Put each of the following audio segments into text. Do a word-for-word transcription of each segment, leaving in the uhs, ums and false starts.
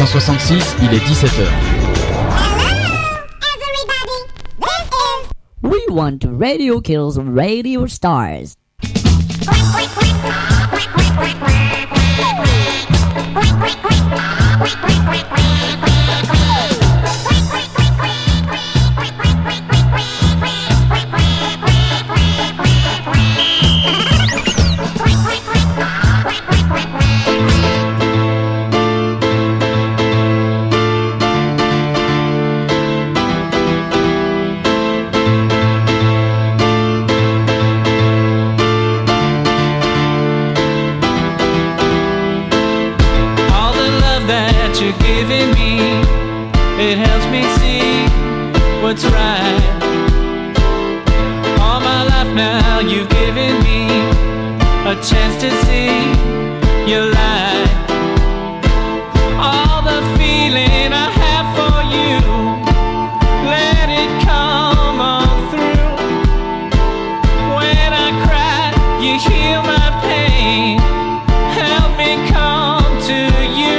cent soixante-six, il est dix-sept heures. We want Radio Kills Radio Stars. What's right? All my life now you've given me a chance to see your light. All the feeling I have for you, let it come on through. When I cry, you heal my pain. Help me come to you.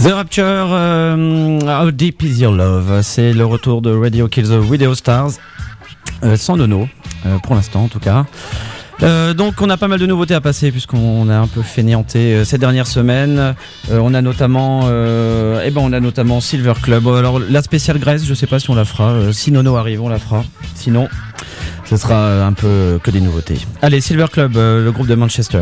The Rapture, euh, How Deep Is Your Love, c'est le retour de Radio Kills the Radio Stars, euh, sans Nono, euh, pour l'instant en tout cas. Euh, donc on a pas mal de nouveautés à passer puisqu'on a un peu fainéanté euh, ces dernières semaines. Euh, on a notamment, euh, eh ben on a notamment Silver Club. Alors la spéciale Grèce, je sais pas si on la fera. Euh, si Nono arrive, on la fera. Sinon, ce sera un peu que des nouveautés. Allez, Silver Club, euh, le groupe de Manchester.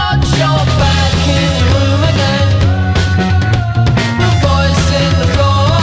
Voice in the floor.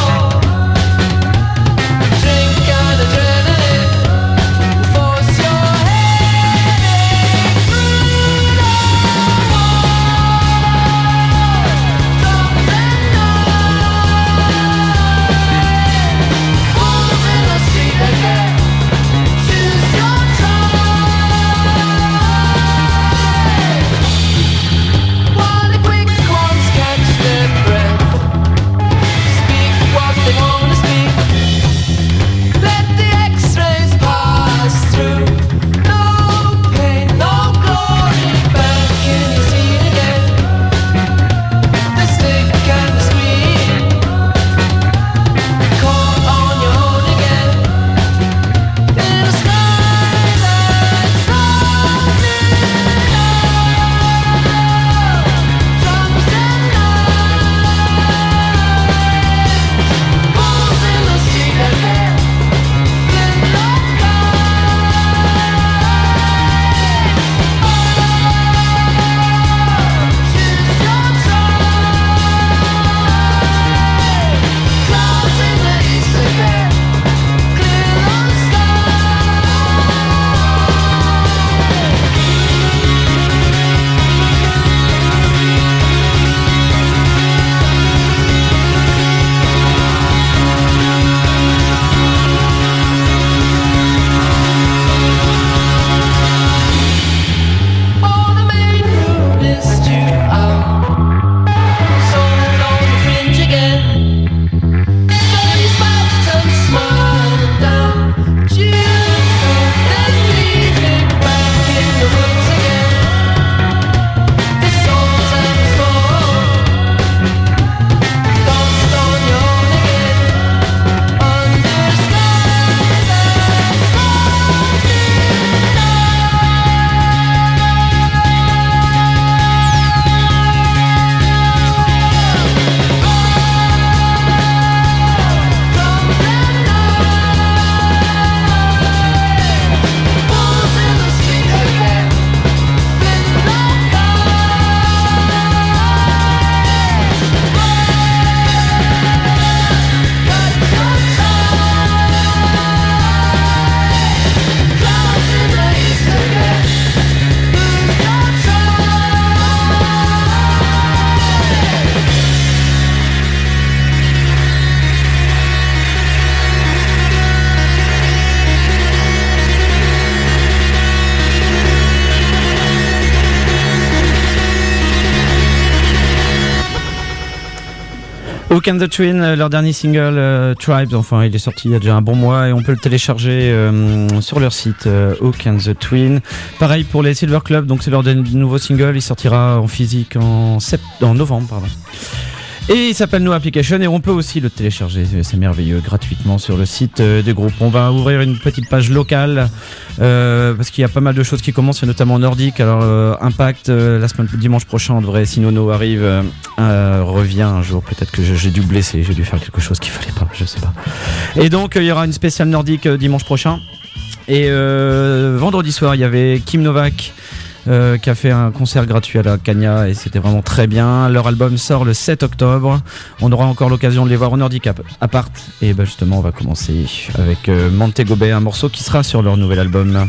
Hawk and the Twin, euh, leur dernier single euh, Tribes, enfin il est sorti il y a déjà un bon mois et on peut le télécharger euh, sur leur site euh, Hawk and the Twin. Pareil pour les Silver Club, donc c'est leur de- nouveau single, il sortira en physique en, sept... en novembre. Pardon. Et il s'appelle No Application et on peut aussi le télécharger, c'est merveilleux, gratuitement sur le site euh, du groupe. On va ouvrir une petite page locale euh, parce qu'il y a pas mal de choses qui commencent, et notamment nordique. Alors euh, Impact, euh, la semaine dimanche prochain, on devrait, si Nono arrive, euh, euh, revient un jour. Peut-être que j'ai dû blesser, j'ai dû faire quelque chose qu'il fallait pas, je sais pas. Et donc euh, il y aura une spéciale nordique euh, dimanche prochain. Et euh, vendredi soir, il y avait Kim Novak. Euh, qui a fait un concert gratuit à la Cagna et c'était vraiment très bien. Leur album sort le sept octobre. On aura encore l'occasion de les voir au Nordic Apart. Et ben justement, on va commencer avec euh, Montego Bay, un morceau qui sera sur leur nouvel album.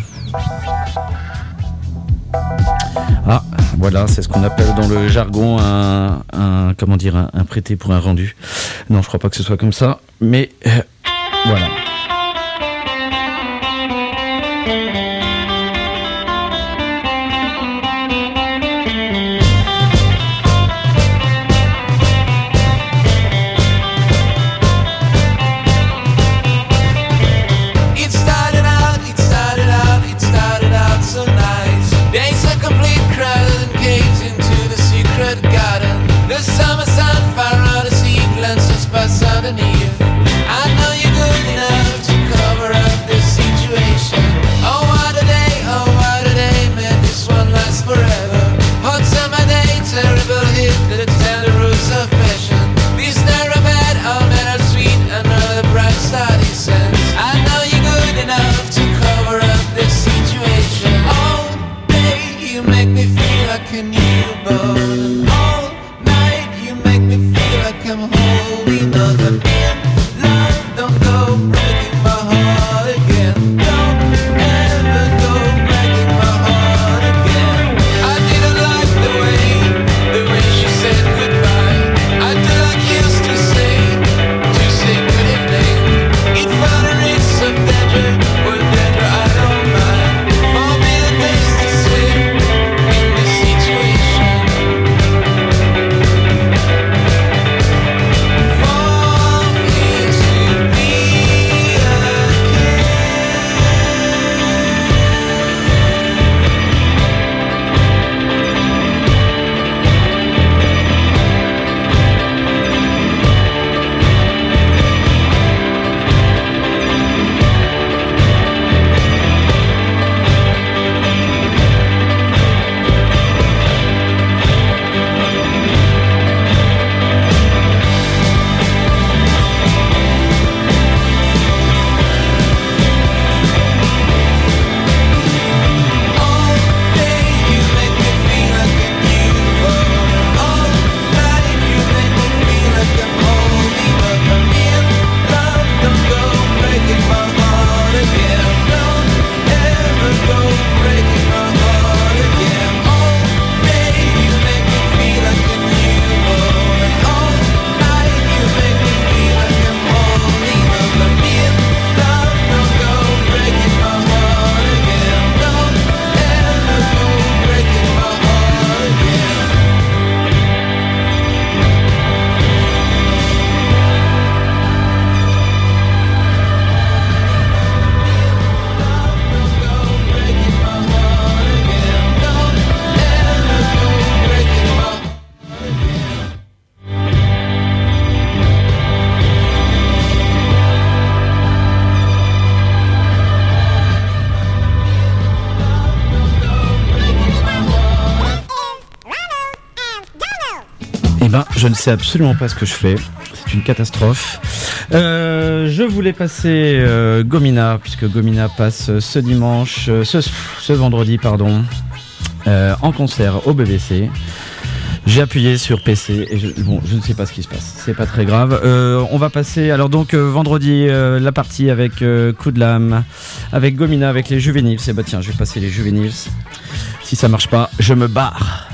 Ah, voilà, c'est ce qu'on appelle dans le jargon un, un comment dire, un, un prêté pour un rendu. Non, je crois pas que ce soit comme ça, mais euh, voilà. Underneath, I know you're good enough to cover up this situation. Oh what a day, oh what a day, man, this one lasts forever. Hot summer day, terrible hit to the tender roots of passion. These narrow bad, all men are sweet, another bright starting sense. I know you're good enough to cover up this situation. All day you make me feel like a newborn. All night you make me feel like I'm holding on. Love, don't go breaking my heart again. Don't ever go breaking my heart again. I didn't like the way, the way she said goodbye. I did like used to say, to say good evening. It felt a risk of danger, or danger I don't mind. For me the taste is sweet in this situation. Je ne sais absolument pas ce que je fais. C'est une catastrophe. Euh, je voulais passer euh, Gomina, puisque Gomina passe ce dimanche, euh, ce, ce vendredi, pardon, euh, en concert au B B C. J'ai appuyé sur P C et je, bon, je ne sais pas ce qui se passe. C'est pas très grave. Euh, on va passer alors donc euh, vendredi euh, la partie avec euh, Coup de lame, avec Gomina, avec les Juvéniles. Et bah tiens, je vais passer les Juvéniles. Si ça marche pas, je me barre.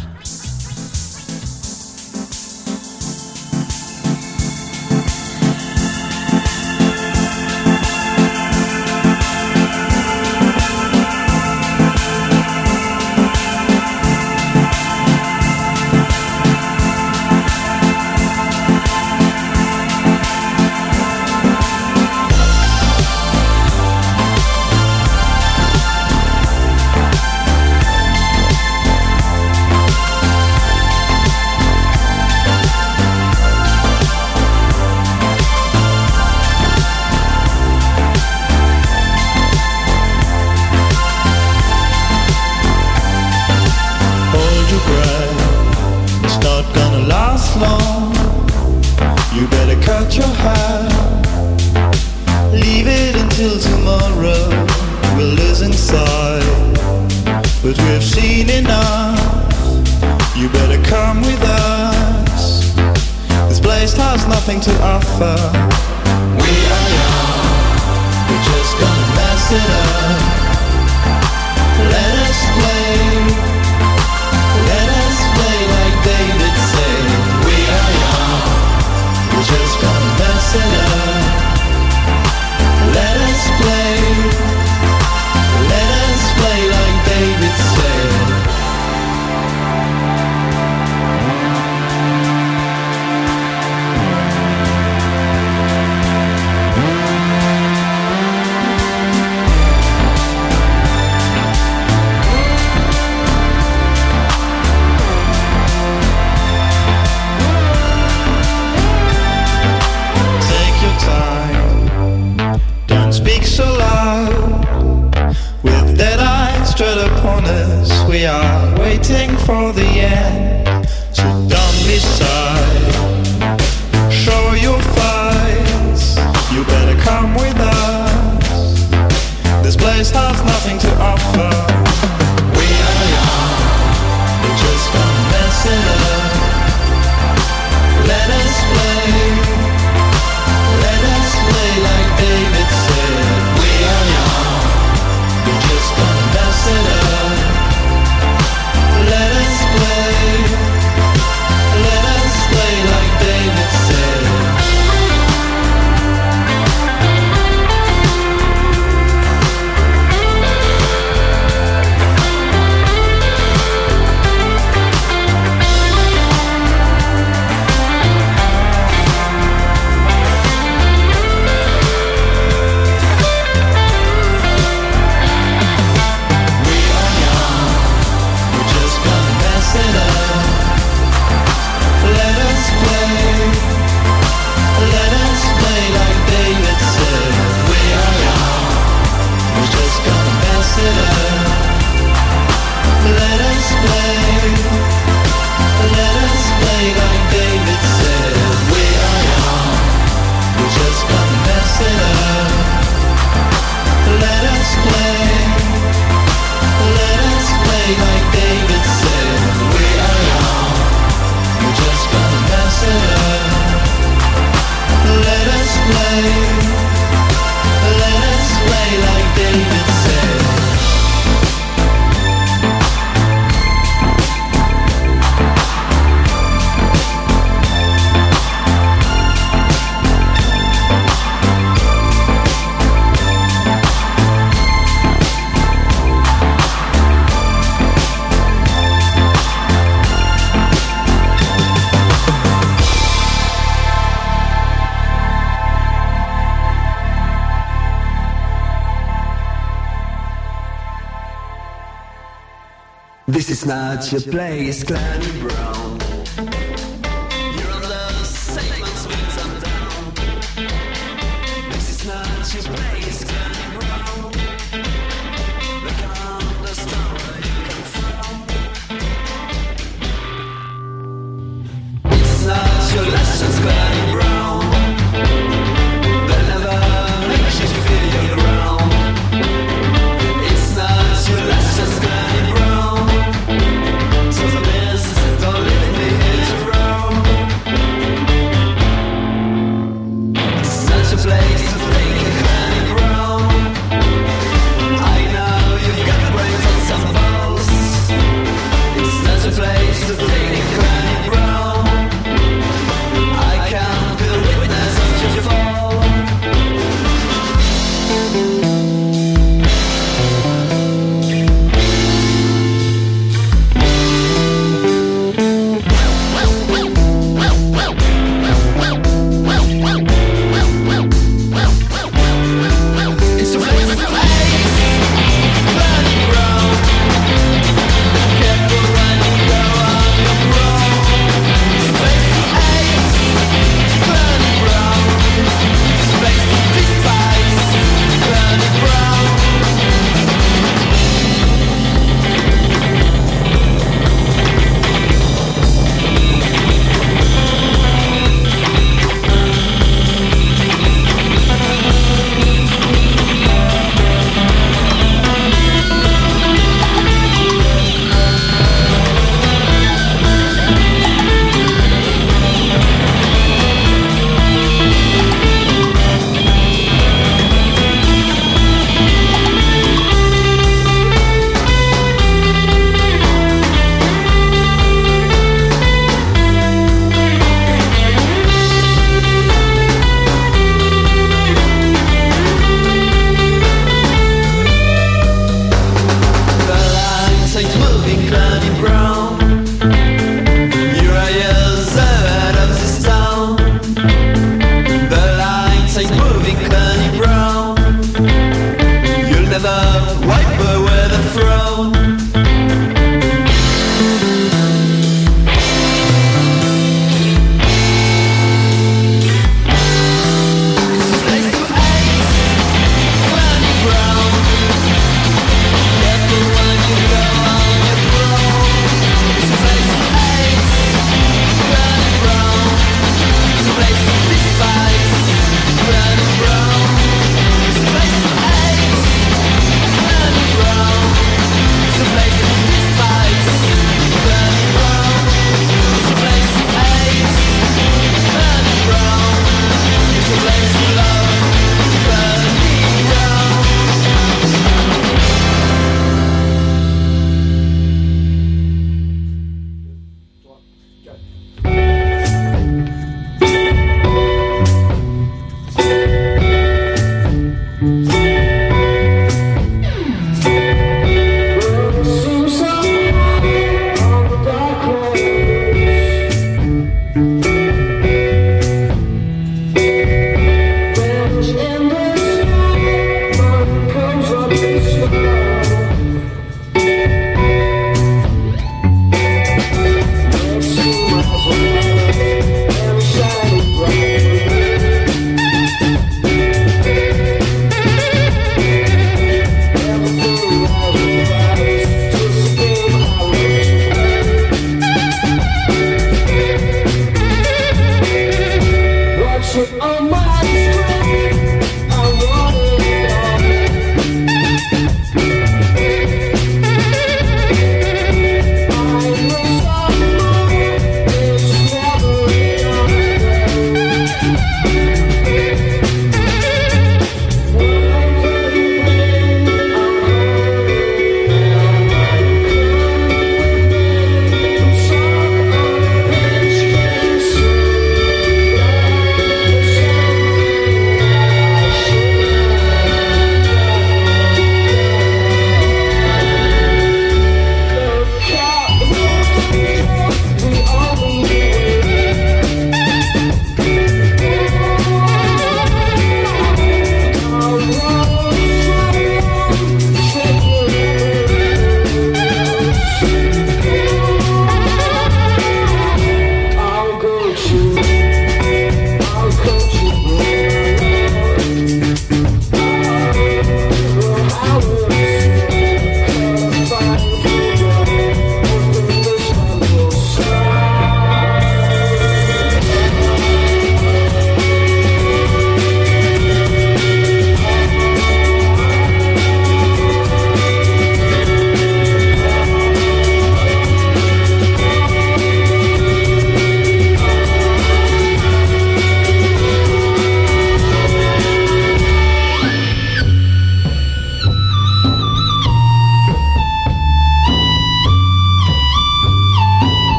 tomorrow we're losing sight, but we've seen enough. You better come with us. This place has nothing to offer. We are young, we're just gonna mess it up. Let us play, let us play like David said. We are young, we're just gonna mess it up. Let us play, let us play like David said. So loud, with dead eyes straight upon us, we are waiting for the end. So don't be shy, show your fights. You better come with us. This place has nothing to offer. We are young, we're just gonna mess it up. Let us play, let us play like David said. Mess it up. Let us play, let us play like David said. This is not your place, Clanny Brown. You're on the segment's wings and down. This is not your place, Clanny Brown. Look on the star where you come from. It's not your lessons, Clanny Brown. They'll never make you feel your ground. It's not your lessons, Clanny Brown. So this, don't leave me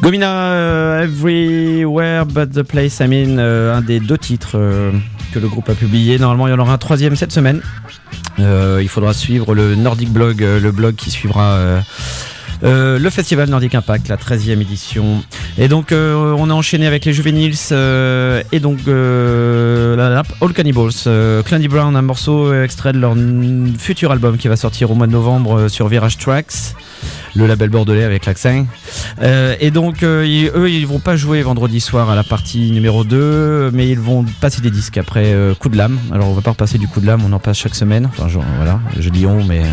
Gomina, euh, Everywhere But The Place I'm In, euh, un des deux titres euh, que le groupe a publié. Normalement, il y en aura un troisième cette semaine. Euh, il faudra suivre le Nordic Blog, euh, le blog qui suivra euh, euh, le Festival Nordic Impact, la treizième édition. Et donc, euh, on a enchaîné avec les Juvenils euh, et donc euh, la, la, All Cannibals, euh, Clandy Brown, un morceau extrait de leur n- futur album qui va sortir au mois de novembre euh, sur Virage Tracks, le label bordelais avec l'accent. Euh, et donc, euh, ils, eux, ils vont pas jouer vendredi soir à la partie numéro deux, mais ils vont passer des disques après euh, Coup de Lame. Alors, on va pas repasser du Coup de Lame, on en passe chaque semaine. Enfin, genre, voilà, je dis on, mais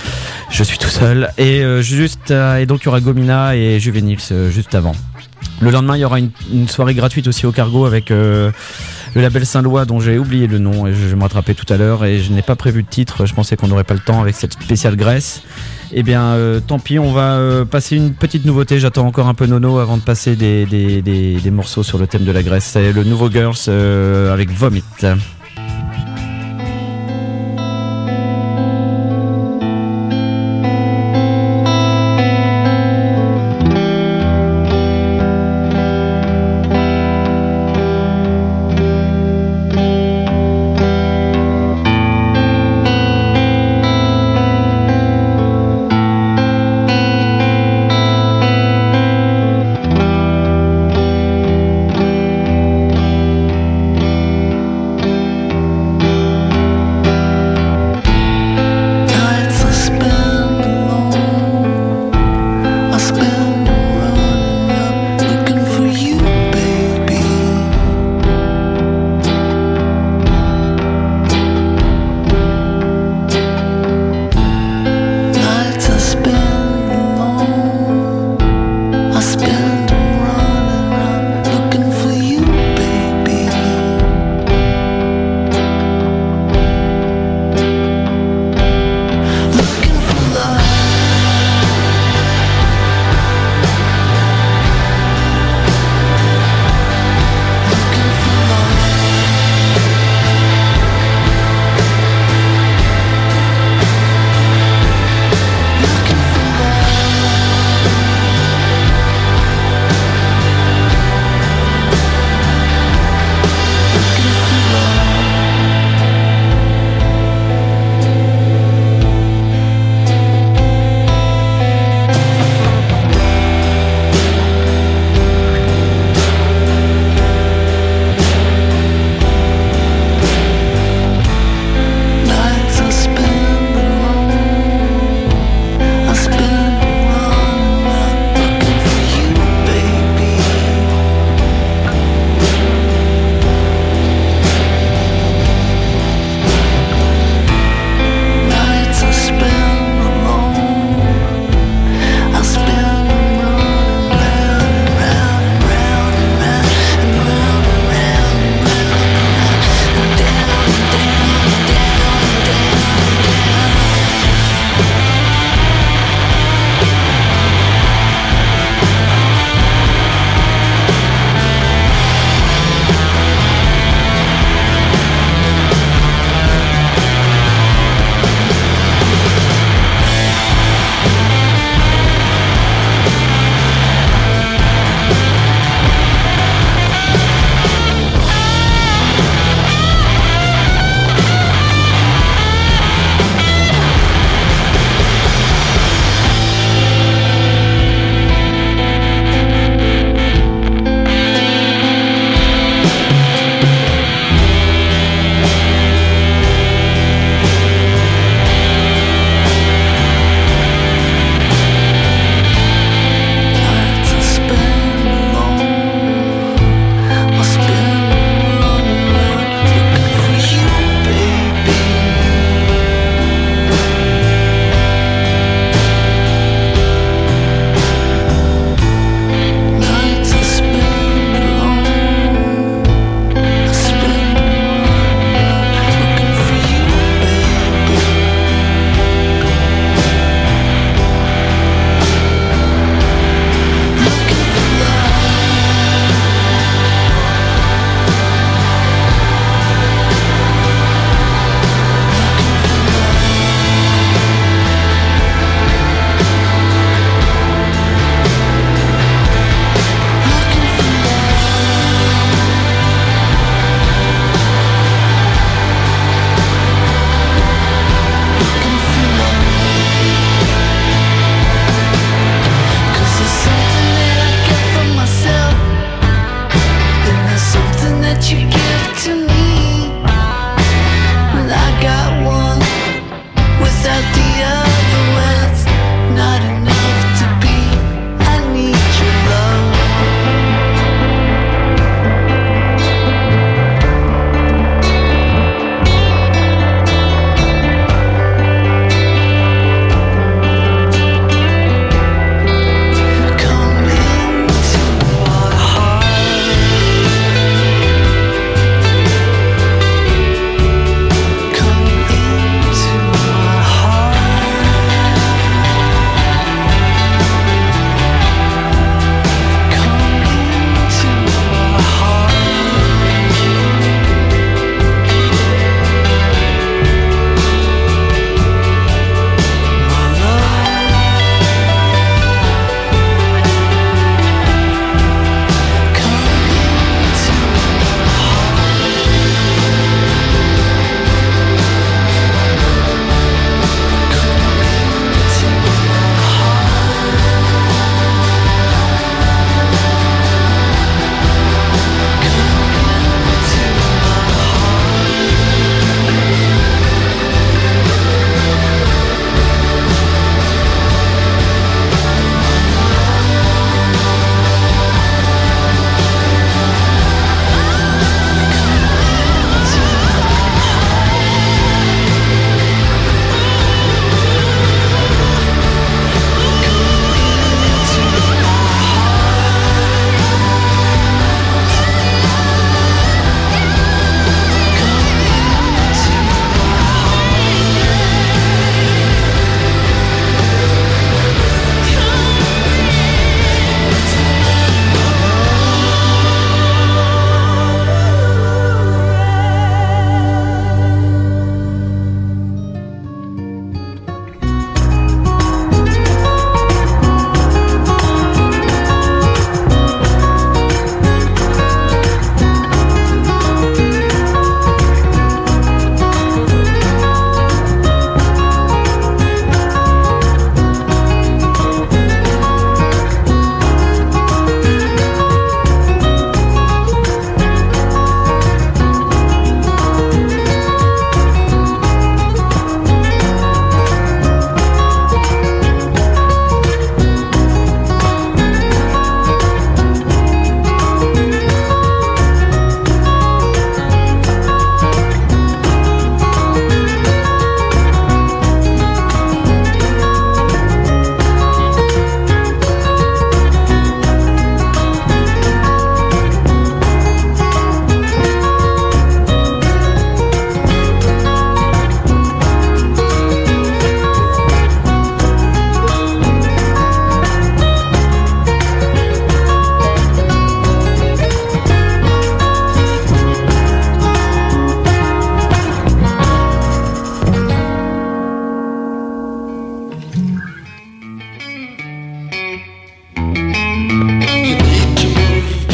je suis tout seul. Et euh, juste, euh, et donc, il y aura Gomina et Juvenils euh, juste avant. Le lendemain, il y aura une, une soirée gratuite aussi au Cargo avec euh, le label Saint-Lois dont j'ai oublié le nom et je vais me rattraper tout à l'heure et je n'ai pas prévu de titre, je pensais qu'on n'aurait pas le temps avec cette spéciale Grèce. Eh bien euh, tant pis, on va euh, passer une petite nouveauté, j'attends encore un peu Nono avant de passer des, des, des, des morceaux sur le thème de la Grèce. C'est le nouveau Girls euh, avec Vomit. Looking for love.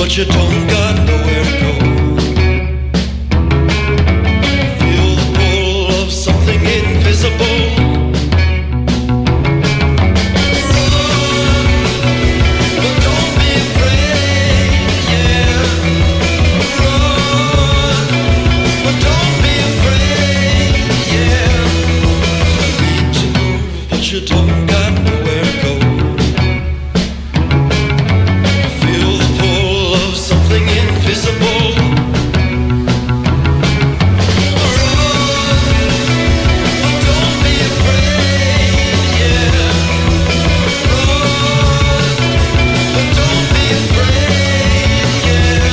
but your tongue got nowhere to go. Feel the pull of something invisible. Your tongue got nowhere to go. Feel the pull of something invisible. Run, but don't be afraid, yeah. Run, but don't be afraid, yeah.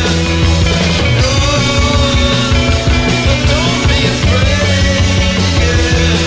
Run, but don't be afraid, yeah.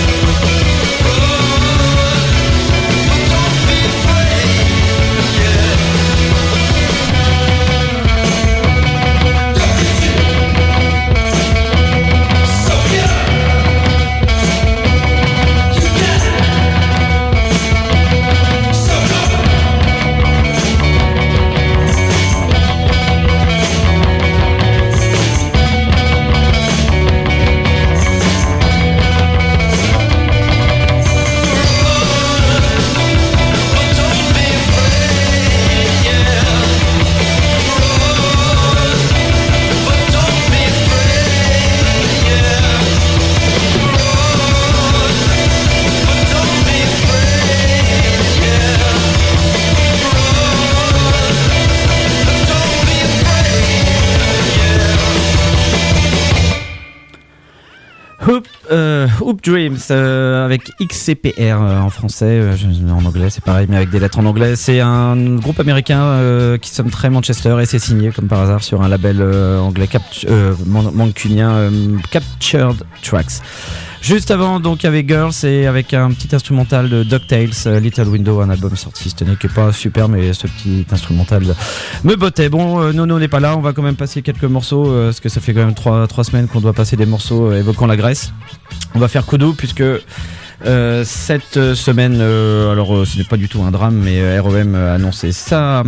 Hoop, euh, Hoop Dreams euh, avec X C P R euh, en français, euh, je, en anglais c'est pareil mais avec des lettres en anglais. C'est un groupe américain euh, qui sonne très Manchester et c'est signé comme par hasard sur un label euh, anglais cap- euh, man- mancunien euh, Captured Tracks. Juste avant donc avec Girls et avec un petit instrumental de DuckTales, euh, Little Window, un album sorti cette année qui est pas super mais ce petit instrumental me bottait. Bon, euh, Nono n'est pas là, on va quand même passer quelques morceaux euh, parce que ça fait quand même trois trois semaines qu'on doit passer des morceaux euh, évoquant la Grèce. On va faire coup d'eau puisque euh, cette semaine, euh, alors euh, ce n'est pas du tout un drame mais euh, R E M a annoncé ça.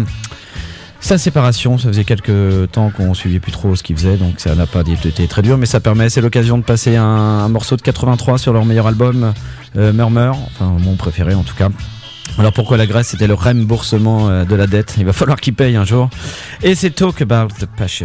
Sa séparation, ça faisait quelques temps qu'on suivait plus trop ce qu'ils faisaient, donc ça n'a pas été très dur, mais ça permet, c'est l'occasion de passer un, un morceau de quatre-vingt-trois sur leur meilleur album, euh, Murmur, enfin mon préféré en tout cas. Alors pourquoi la Grèce? C'était le remboursement euh, de la dette, il va falloir qu'ils payent un jour. Et c'est Talk About the Passion.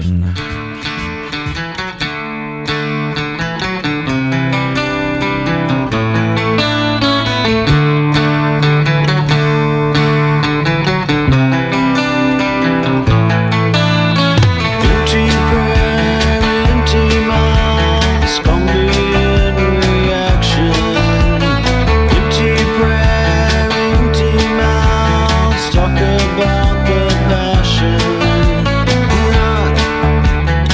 Talk about the passion, not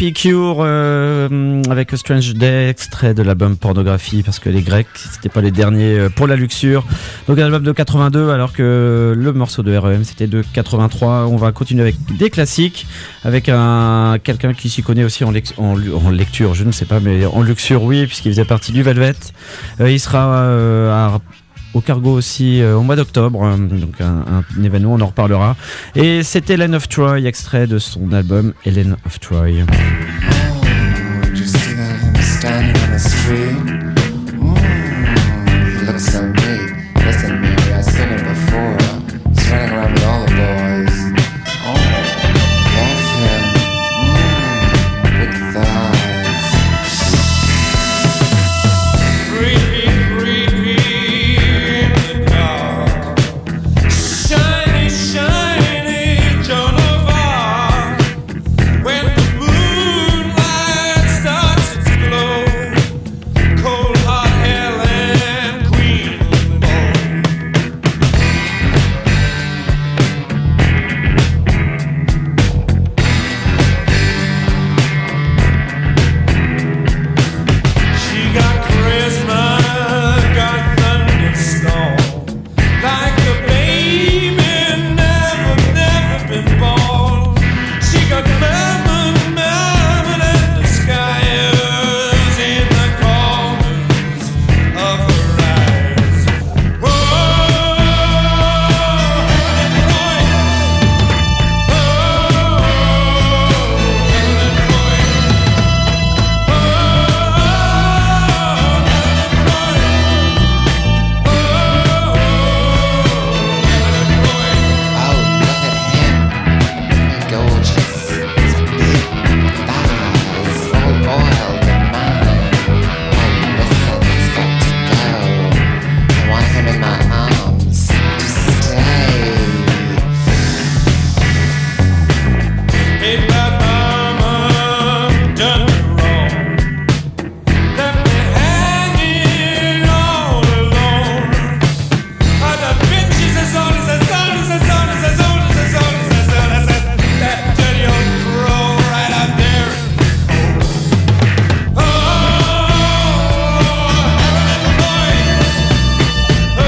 P Cure euh, avec A Strange Day, extrait de l'album Pornographie, parce que les Grecs, c'était pas les derniers pour la luxure. Donc un album de quatre-vingt-deux, alors que le morceau de R E M, c'était de quatre-vingt-trois. On va continuer avec des classiques, avec un quelqu'un qui s'y connaît aussi en, lex, en, en lecture, je ne sais pas, mais en luxure, oui, puisqu'il faisait partie du Velvet. Euh, il sera euh, à au Cargo aussi euh, au mois d'octobre, euh, donc un, un événement, on en reparlera. Et c'était Helen of Troy, extrait de son album Helen of Troy. Oh, just see him standing on the street. Mm, he looks so neat. Listen, Mary, I've seen him before. He's running around with all the boys. Oh, love him. Mm, big thighs. Creepy, creepy in the dark. Shiny, shiny Joan of Arc. When the moonlight starts its glow, cold hot Helen, queen of them all. She got charisma, got thunderstorm, like a baby never, never been born. She got mermaid, mermaid and the skies in the corners of her eyes. Whoa, Helen Troy. Oh, Helen Troy. Oh, look at him. Gorgeous. His big thighs, all oiled and mine. Oh, listen, he's got to go. I want him in my arms to stay. Hey, bad mama, done me wrong. Left me hanging all alone. I got bitches as old as as old as as old as as old as as old as as old as that that dirty old crow right out there. Oh, Helen Troy. Oh,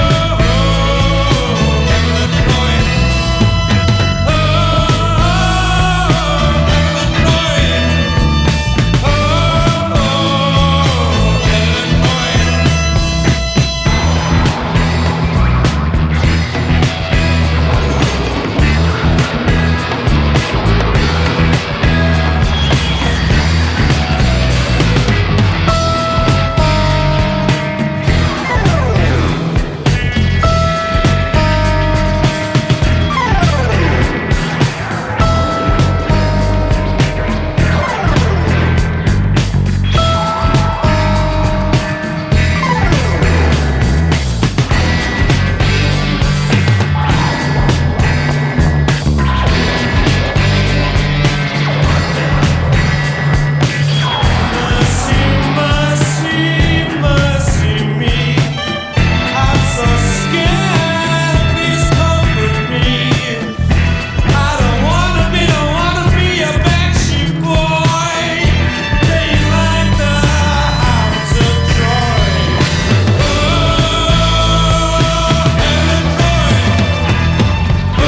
Helen Troy. Mercy, mercy, mercy me. I'm so scared, please comfort me. I don't wanna be, don't wanna be a backstreet boy, playing like the hounds of Troy. Oh, Helen Troy. Oh,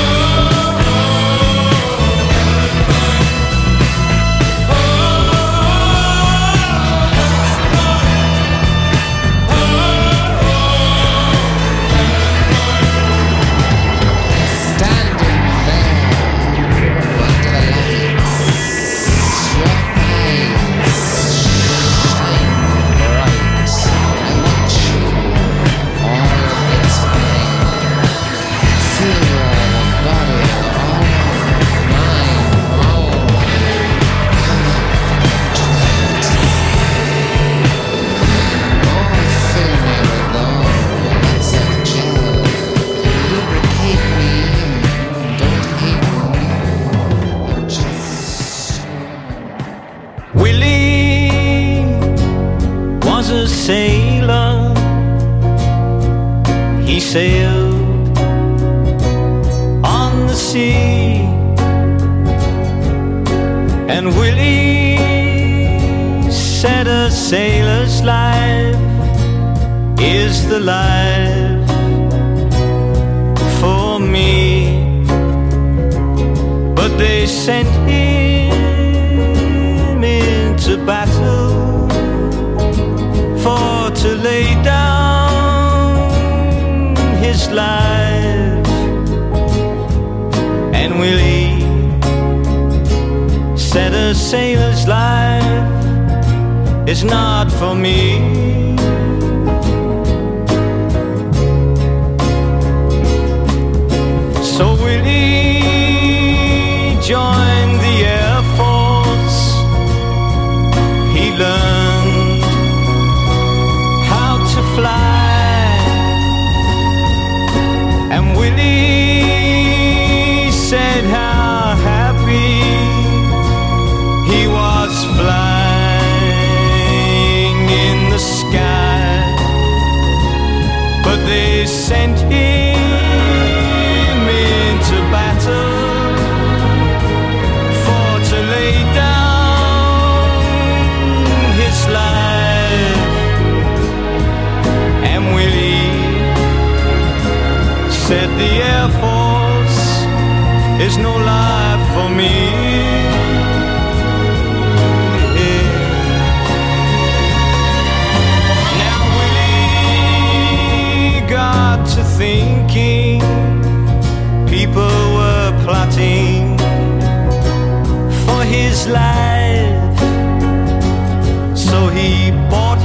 Standing there under the lights, your eyes shine bright. I want you all the time. Feel your body all mine. Oh, come on, oh, fill me with all lots of gel. Lubricate me, don't hate me. Just Willie was a sailor. He sailed on the sea, and And Willie said a sailor's life is the life for me. But they sent him into battle for to lay down his life. And Willie said a sailor's life is not for me. So Willie joined the Air Force. He learned how to fly. And Willie said how happy he was flying in the sky. But they sent him into battle for to lay down his life. And Willie said the Air Force is no life for me. To thinking people were plotting for his life, so he bought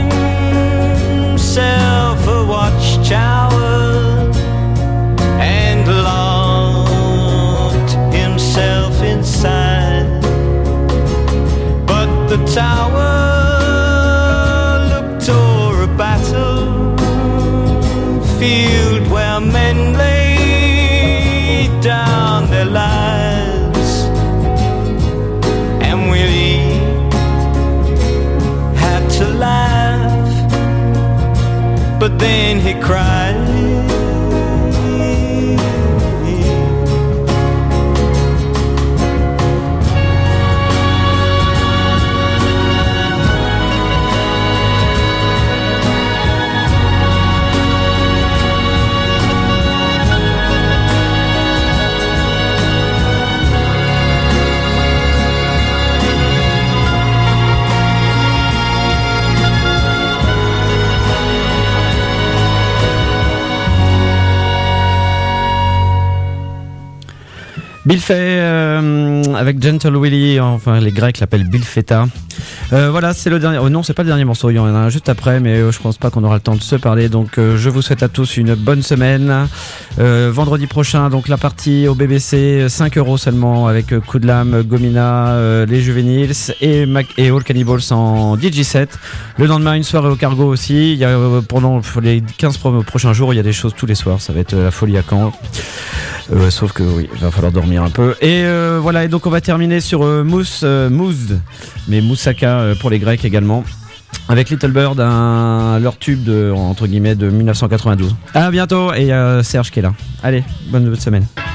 himself a watchtower and locked himself inside. But the tower looked o'er a battle field where men laid down their lives. And Willie had to laugh, but then he cried. Bill Fay euh, avec Gentle Willie, enfin les Grecs l'appellent Bill Feta. Euh, voilà, c'est le dernier. Oh non, c'est pas le dernier morceau, il y en a un juste après, mais euh, je pense pas qu'on aura le temps de se parler. Donc, euh, je vous souhaite à tous une bonne semaine. Euh, vendredi prochain, donc la partie au B B C, cinq euros seulement avec euh, Coup de Lame, Gomina, euh, les Juvéniles et, Mac- et All Cannibals en D J set. Le lendemain, une soirée au Cargo aussi. Il y a euh, pendant les quinze pro- prochains jours, il y a des choses tous les soirs. Ça va être euh, la folie à Caen. Euh, sauf que oui, il va falloir dormir un peu. Et euh, voilà, et donc on va terminer sur euh, Mousse, euh, Mousse, mais Moussaka euh, pour les Grecs également. Avec Little Bird, un, leur tube de, entre guillemets de mille neuf cent quatre-vingt-douze. À bientôt, et il y a Serge qui est là. Allez, bonne semaine.